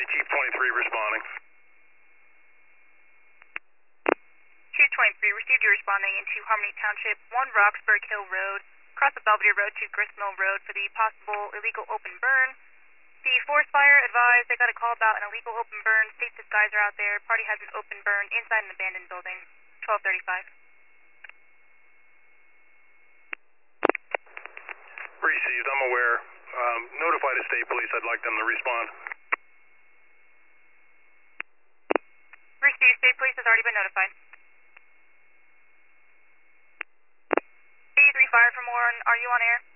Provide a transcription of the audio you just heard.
Chief 23 responding. Chief 23, received you responding into Harmony Township, 1 Roxburgh Hill Road, across the Belvedere Road to Gristmill Road for the possible illegal open burn. The forest fire advised they got a call about an illegal open burn. State this guys are out there. Party has an open burn inside an abandoned building. 1235. Received, I'm aware. Notify the state police, I'd like them to respond. Received, state police has already been notified. 83 Fire from Warren, are you on air?